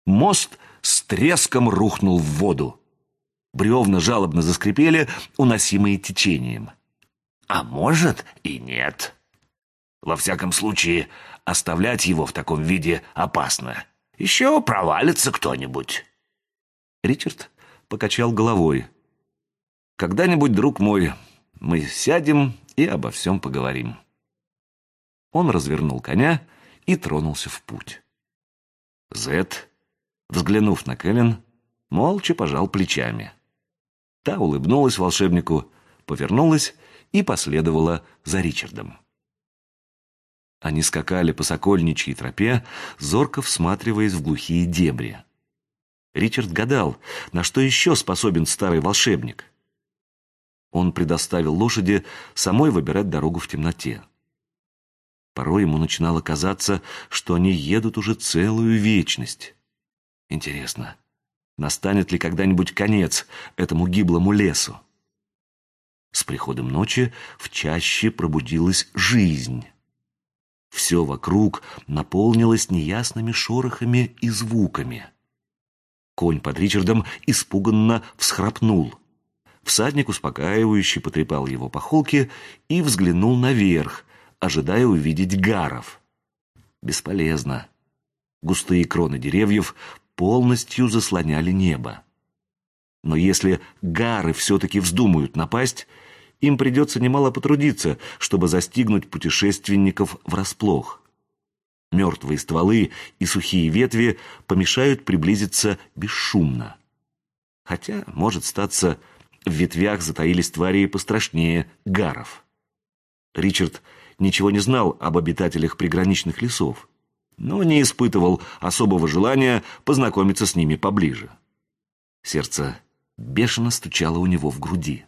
Мост с треском рухнул в воду. Бревна жалобно заскрипели, уносимые течением. А может и нет. Во всяком случае, оставлять его в таком виде опасно. Еще провалится кто-нибудь. Ричард покачал головой. «Когда-нибудь, друг мой, мы сядем и обо всем поговорим». Он развернул коня и тронулся в путь. Зет, взглянув на Кэлен, молча пожал плечами. Та улыбнулась волшебнику, повернулась и последовала за Ричардом. Они скакали по Сокольничьей тропе, зорко всматриваясь в глухие дебри. Ричард гадал, на что еще способен старый волшебник. Он предоставил лошади самой выбирать дорогу в темноте. Порой ему начинало казаться, что они едут уже целую вечность. Интересно, настанет ли когда-нибудь конец этому гиблому лесу? С приходом ночи в чаще пробудилась жизнь. Все вокруг наполнилось неясными шорохами и звуками. Конь под Ричардом испуганно всхрапнул. Всадник успокаивающе потрепал его по холке и взглянул наверх, ожидая увидеть гаров. Бесполезно. Густые кроны деревьев полностью заслоняли небо. Но если гары все-таки вздумают напасть, им придется немало потрудиться, чтобы застигнуть путешественников врасплох. Мертвые стволы и сухие ветви помешают приблизиться бесшумно. Хотя, может статься, в ветвях затаились твари пострашнее гаров. Ричард ничего не знал об обитателях приграничных лесов, но не испытывал особого желания познакомиться с ними поближе. Сердце бешено стучало у него в груди.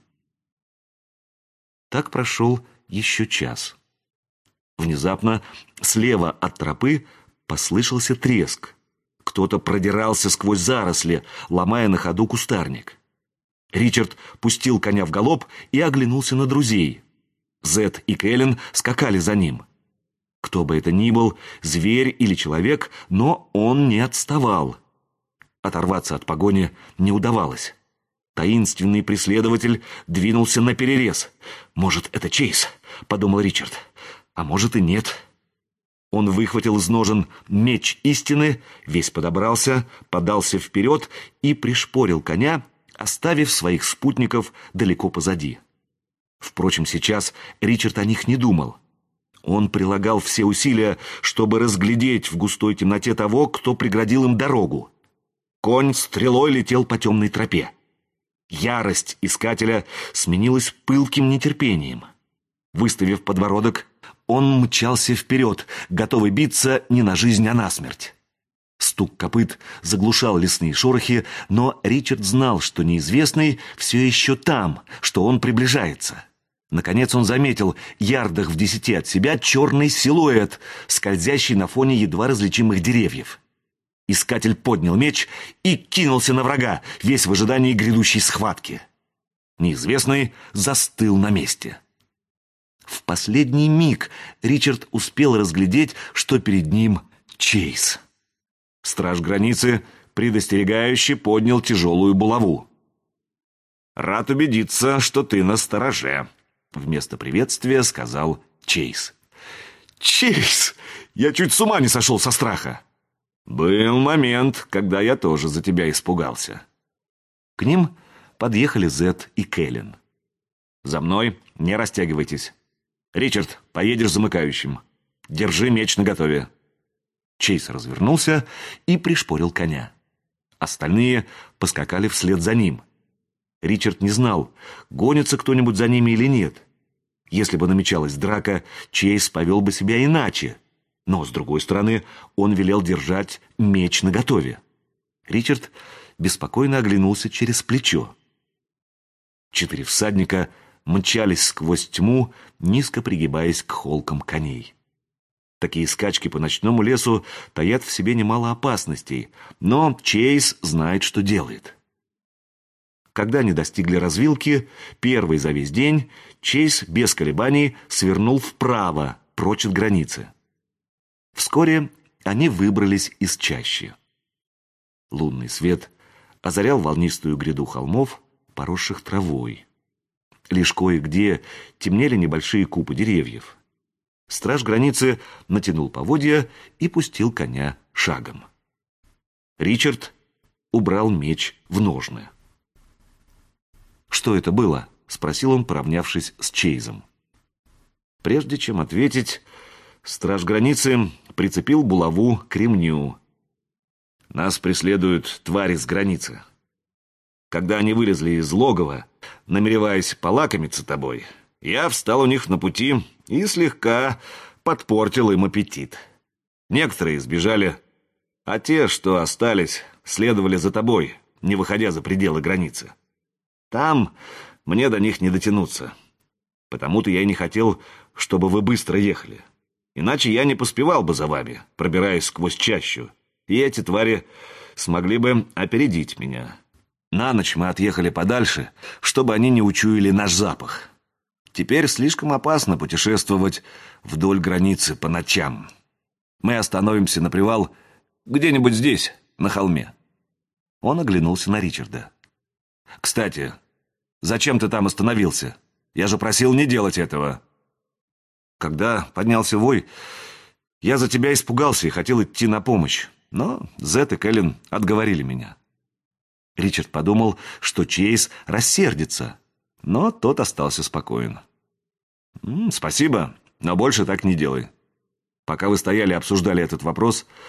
Так прошел еще час. Внезапно слева от тропы послышался треск. Кто-то продирался сквозь заросли, ломая на ходу кустарник. Ричард пустил коня в галоп и оглянулся на друзей. Зет и Кэлен скакали за ним. Кто бы это ни был, зверь или человек, но он не отставал. Оторваться от погони не удавалось. Таинственный преследователь двинулся наперерез. «Может, это Чейз?» — подумал Ричард. «А может и нет». Он выхватил из ножен меч истины, весь подобрался, подался вперед и пришпорил коня, оставив своих спутников далеко позади. Впрочем, сейчас Ричард о них не думал. Он прилагал все усилия, чтобы разглядеть в густой темноте того, кто преградил им дорогу. Конь стрелой летел по темной тропе. Ярость искателя сменилась пылким нетерпением. Выставив подбородок, он мчался вперед, готовый биться не на жизнь, а на смерть. Стук копыт заглушал лесные шорохи, но Ричард знал, что неизвестный все еще там, что он приближается. Наконец он заметил, ярдах в 10 от себя, черный силуэт, скользящий на фоне едва различимых деревьев. Искатель поднял меч и кинулся на врага, весь в ожидании грядущей схватки. Неизвестный застыл на месте. В последний миг Ричард успел разглядеть, что перед ним Чейз. Страж границы предостерегающе поднял тяжелую булаву. «Рад убедиться, что ты настороже», — вместо приветствия сказал Чейз. «Чейз! Я чуть с ума не сошел со страха!» «Был момент, когда я тоже за тебя испугался». К ним подъехали Зет и Кэлен. «За мной, не растягивайтесь. Ричард, поедешь замыкающим. Держи меч наготове». Чейз развернулся и пришпорил коня. Остальные поскакали вслед за ним. Ричард не знал, гонится кто-нибудь за ними или нет. Если бы намечалась драка, Чейз повел бы себя иначе. Но, с другой стороны, он велел держать меч наготове. Ричард беспокойно оглянулся через плечо. 4 всадника мчались сквозь тьму, низко пригибаясь к холкам коней. Такие скачки по ночному лесу таят в себе немало опасностей, но Чейз знает, что делает. Когда они достигли развилки, первый за весь день, Чейз без колебаний свернул вправо, прочь от границы. Вскоре они выбрались из чащи. Лунный свет озарял волнистую гряду холмов, поросших травой. Лишь кое-где темнели небольшие купы деревьев. Страж границы натянул поводья и пустил коня шагом. Ричард убрал меч в ножны. «Что это было?» — спросил он, поравнявшись с Чейзом. Прежде чем ответить, страж границы прицепил булаву к ремню. «Нас преследуют твари с границы. Когда они вылезли из логова, намереваясь полакомиться тобой, я встал у них на пути и слегка подпортил им аппетит. Некоторые сбежали, а те, что остались, следовали за тобой, не выходя за пределы границы. Там мне до них не дотянуться. Потому-то я и не хотел, чтобы вы быстро ехали. Иначе я не поспевал бы за вами, пробираясь сквозь чащу, и эти твари смогли бы опередить меня. На ночь мы отъехали подальше, чтобы они не учуяли наш запах. Теперь слишком опасно путешествовать вдоль границы по ночам. Мы остановимся на привал где-нибудь здесь, на холме». Он оглянулся на Ричарда. «Кстати, зачем ты там остановился? Я же просил не делать этого». «Когда поднялся вой, я за тебя испугался и хотел идти на помощь, но Зет и Кэлен отговорили меня». Ричард подумал, что Чейз рассердится, но тот остался спокоен. «Спасибо, но больше так не делай. Пока вы стояли и обсуждали этот вопрос,